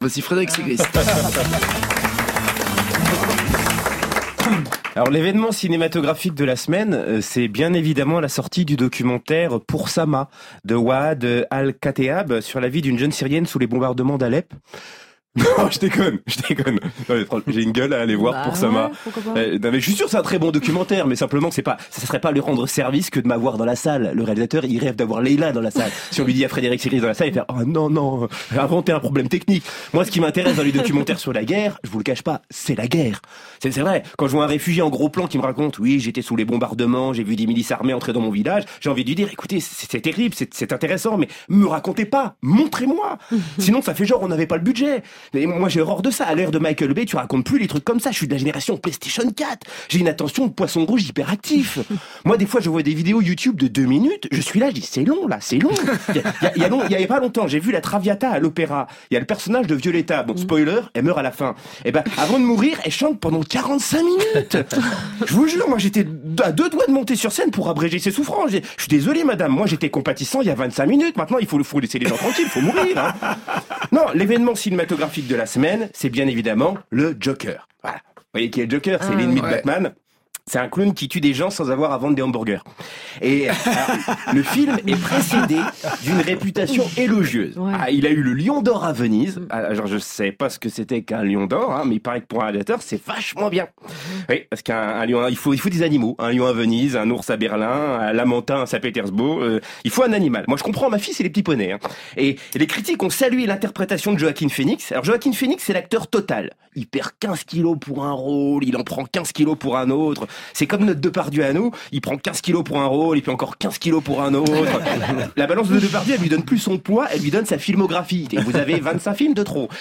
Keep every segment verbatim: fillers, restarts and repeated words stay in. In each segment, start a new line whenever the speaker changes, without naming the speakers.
Voici Frédéric Sigrist.
Alors l'événement cinématographique de la semaine, euh, c'est bien évidemment la sortie du documentaire Pour Sama de Waad Al-Kateab sur la vie d'une jeune Syrienne sous les bombardements d'Alep. Non, je déconne, je déconne. Non, mais franchement, j'ai une gueule à aller voir
Bah
Pour
ouais,
Sama.
pourquoi pas.
Euh, non, mais je suis sûr que c'est un très bon documentaire, mais simplement c'est pas, ça serait pas lui rendre service que de m'avoir dans la salle. Le réalisateur, il rêve d'avoir Leïla dans la salle. Si on lui dit à Frédéric Sigrist dans la salle, il fait oh non non, inventer un problème technique. Moi, ce qui m'intéresse dans les documentaires sur la guerre, je vous le cache pas, c'est la guerre. C'est, c'est vrai. Quand je vois un réfugié en gros plan qui me raconte, oui, j'étais sous les bombardements, j'ai vu des milices armées entrer dans mon village, j'ai envie de lui dire, écoutez, c'est, c'est terrible, c'est, c'est intéressant, mais me racontez pas, montrez-moi. Sinon, ça fait genre on n'avait pas le budget. Et moi, j'ai horreur de ça. À l'ère de Michael Bay, tu racontes plus les trucs comme ça. Je suis de la génération PlayStation quatre. J'ai une attention de poisson rouge hyperactif. Moi, des fois, je vois des vidéos YouTube de deux minutes. Je suis là, je dis, c'est long, là, c'est long. Il y a, il y a, il y a, long, il y avait pas longtemps, j'ai vu la Traviata à l'opéra. Il y a le personnage de Violetta. Bon, spoiler, elle meurt à la fin. Et ben, avant de mourir, elle chante pendant quarante-cinq minutes. Je vous jure, moi, j'étais à deux doigts de monter sur scène pour abréger ses souffrances. Je suis désolé, madame. Moi, j'étais compatissant il y a vingt-cinq minutes. Maintenant, il faut, faut laisser les gens tranquilles. Il faut mourir, hein. Non, l'événement cinématographique de la semaine, c'est bien évidemment le Joker. Voilà. Vous voyez qui est le Joker? C'est ah, l'ennemi ouais. de Batman. C'est un clown qui tue des gens sans avoir à vendre des hamburgers. Et alors, le film est précédé d'une réputation élogieuse. Ouais. Ah, il a eu le Lion d'Or à Venise. Alors, je sais pas ce que c'était qu'un Lion d'Or, hein, mais il paraît que pour un réalisateur, c'est vachement bien. Oui, parce qu'un un lion, il faut, il faut des animaux. Un lion à Venise, un ours à Berlin, un lamentin à Saint-Pétersbourg. Euh, il faut un animal. Moi, je comprends. Ma fille, c'est les petits poneys. Hein. Et, et les critiques ont salué l'interprétation de Joaquin Phoenix. Alors, Joaquin Phoenix, c'est l'acteur total. Il perd quinze kilos pour un rôle, il en prend quinze kilos pour un autre. C'est comme notre Depardieu à nous, il prend quinze kilos pour un rôle, et puis encore quinze kilos pour un autre. La balance de Depardieu, elle lui donne plus son poids, elle lui donne sa filmographie. Et vous avez vingt-cinq films de trop.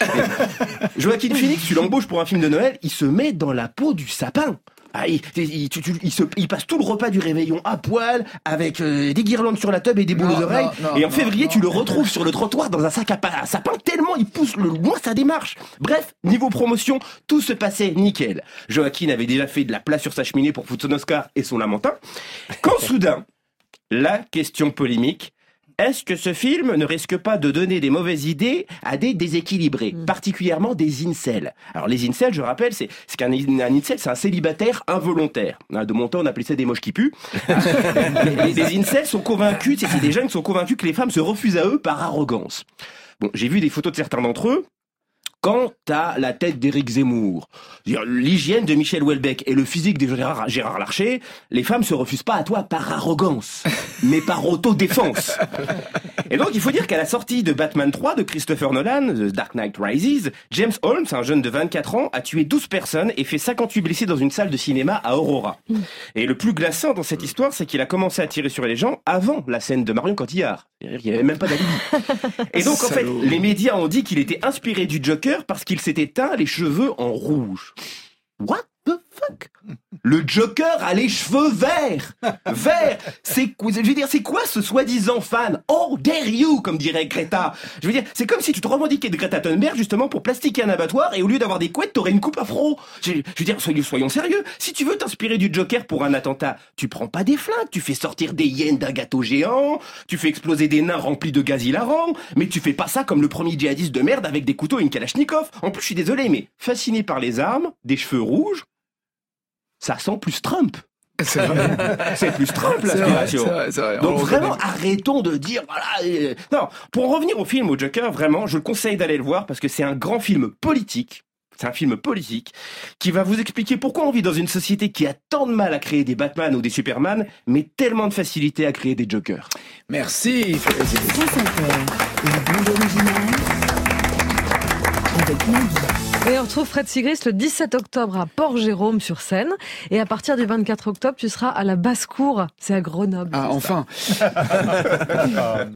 Et Joaquin Phoenix, tu l'embauches pour un film de Noël, il se met dans la peau du sapin. Ah, il, il, tu, tu, il, se, il passe tout le repas du réveillon à poil, avec euh, des guirlandes sur la table et des boules aux oreilles. Non, non, et en non, février, non, tu le retrouves sur le trottoir dans un sac à, pa- à sapin, tellement il pousse le loin sa démarche. Bref, niveau promotion, tout se passait nickel. Joaquin avait déjà fait de la place sur sa cheminée pour foutre son Oscar et son lamentin. Quand soudain, la question polémique, est-ce que ce film ne risque pas de donner des mauvaises idées à des déséquilibrés, mmh. particulièrement des incels? Alors les incels, je rappelle, c'est, c'est qu'un un incel, c'est un célibataire involontaire. De mon temps, on appelait ça des moches qui puent. les, les incels sont convaincus, c'est, c'est des jeunes qui sont convaincus que les femmes se refusent à eux par arrogance. Bon, j'ai vu des photos de certains d'entre eux. Quant à la tête d'Éric Zemmour, l'hygiène de Michel Houellebecq et le physique de Gérard, Gérard Larcher, les femmes se refusent pas à toi par arrogance, mais par autodéfense. Et donc, il faut dire qu'à la sortie de Batman trois de Christopher Nolan, The Dark Knight Rises, James Holmes, un jeune de vingt-quatre ans, a tué douze personnes et fait cinquante-huit blessés dans une salle de cinéma à Aurora. Et le plus glaçant dans cette histoire, c'est qu'il a commencé à tirer sur les gens avant la scène de Marion Cotillard. Il n'y avait même pas d'alibi. Et donc, en fait, les médias ont dit qu'il était inspiré du Joker parce qu'il s'était teint les cheveux en rouge. What the fuck? Le Joker a les cheveux verts. Verts. C'est, je veux dire, c'est quoi ce soi-disant fan? Oh, dare you, comme dirait Greta. Je veux dire, c'est comme si tu te revendiquais de Greta Thunberg justement pour plastiquer un abattoir et au lieu d'avoir des couettes, t'aurais une coupe afro. Je, je veux dire, soyons, soyons sérieux. Si tu veux t'inspirer du Joker pour un attentat, tu prends pas des flingues, tu fais sortir des hyènes d'un gâteau géant, tu fais exploser des nains remplis de gaz hilarant, mais tu fais pas ça comme le premier djihadiste de merde avec des couteaux et une kalachnikov. En plus, je suis désolé, mais fasciné par les armes, des cheveux rouges, ça sent plus Trump.
C'est vrai.
C'est plus Trump, l'aspiration.
C'est vrai, c'est vrai.
Donc vraiment, arrêtons de dire, voilà. Euh, non, pour en revenir au film, au Joker, vraiment, je le conseille d'aller le voir parce que c'est un grand film politique. C'est un film politique qui va vous expliquer pourquoi on vit dans une société qui a tant de mal à créer des Batman ou des Superman, mais tellement de facilité à créer des Jokers.
Merci, Frédéric.
Une bande originale avec Maggie. Et on retrouve Fred Sigrist le dix-sept octobre à Port-Jérôme sur Seine. Et à partir du vingt-quatre octobre, tu seras à la Basse-Cour. C'est à Grenoble.
Ah, enfin.